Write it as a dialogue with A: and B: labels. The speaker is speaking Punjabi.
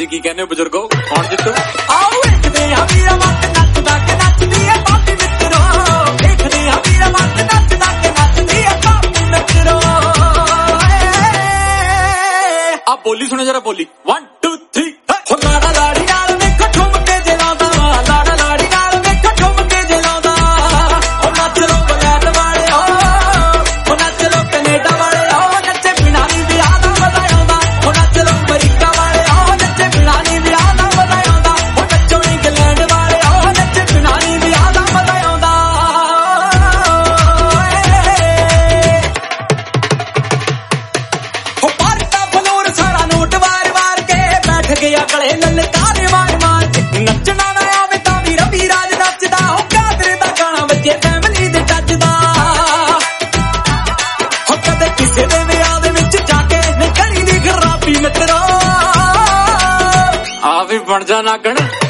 A: ਤੁਸੀਂ ਕੀ ਕਹਿੰਦੇ ਹੋ ਬਜ਼ੁਰਗੋ, ਕੌਣ ਜਿੱਤੂ?
B: ਆਓ ਵੇਖਦੇ ਆ ਵੀਰਾ ਮੱਤ ਨੱਚਦਾ ਕਿ ਨੱਚਦੀ ਐ ਪਾਪੀ ਮਿੱਤਰੋ, ਵੇਖਦੇ ਆ ਵੀਰਾ ਮੱਤ ਨੱਚਦਾ ਕਿ ਨੱਚਦੀ ਐ ਪਾਪੀ ਮਿੱਤਰੋ।
A: ਆ ਬੋਲੀ ਸੁਣੋ ਜਰਾ, ਬੋਲੀ 1 2 3
B: ਹੋ ਲਾੜਾ ਲਾੜੀ ਨਾਲ ਵੇਖੋ ਠੁਮਕੇ ਜੇ ਲਾਉਂਦਾ ਵਾ, ਲਾੜਾ ਲਾੜੀ ਨਾਲ ਵੇਖੋ ਠੁਮਕੇ ਜੇ ਲਾਉਂਦਾ। ਹੋ ਨੱਚ ਲੋ ਬਲੈਤ ਵਾਲਿਓ, ਹੋ ਨੱਚ ਲੋ ਕੈਨੇਡਾ ਵਾਲਿਓ, ਨੱਚੇ ਬਿਨਾਂ ਨੀ ਵਿਆਹ ਦਾ ਮਜ਼ਾ ਆਉਂਦਾ। ਹੋ ਨੱਚ ਲੋ ਅਮਰੀਕਾ ਵਾਲਿਓ, ਨੱਚੇ ਬਿਨਾਂ ਨੀ ਵਿਆਹ ਦਾ ਮਜ਼ਾ ਆਉਂਦਾ। ਹੋ ਨੱਚੋ ਇੰਗਲੈਂਡ ਵਾਲਿਓ, ਨੱਚੇ ਬਿਨਾਂ ਨੀ ਵਿਆਹ ਦਾ ਮਜ਼ਾ ਆਉਂਦਾ। ਹੋ ਭਾਰਤਾ ਫਲੋਰ ਸਾਰਾ ਨੋਟ ਵਾਰ ਵਾਰ ਕੇ ਬੈਠ ਗਿਆ ਗਲੇ ਲਲਕਾਰੇ ਮਾਰ ਮਾਰ ਕੇ। ਨੱਚਣਾ ਨਾ ਆਵੇ ਤਾਂ ਵੀ ਰਵੀ ਰਾਜ ਨੱਚਦਾ, ਹੋ ਕਾਦਰ ਦਾ ਗਾਣਾ ਵੱਜੇ ਫੈਮਿਲੀ ਦੇ ਟੱਚਦਾ। ਹੋ ਕਦੇ ਕਿਸੇ ਦੇ ਵਿਆਹ ਦੇ ਵਿੱਚ ਜਾ ਕੇ ਨਿਕਲੀ ਦੀ ਖਰਾਬੀ ਮਿੱਤਰੋ।
A: ਆ ਵੀ ਬਣ ਜਾ ਨਾਗਣ।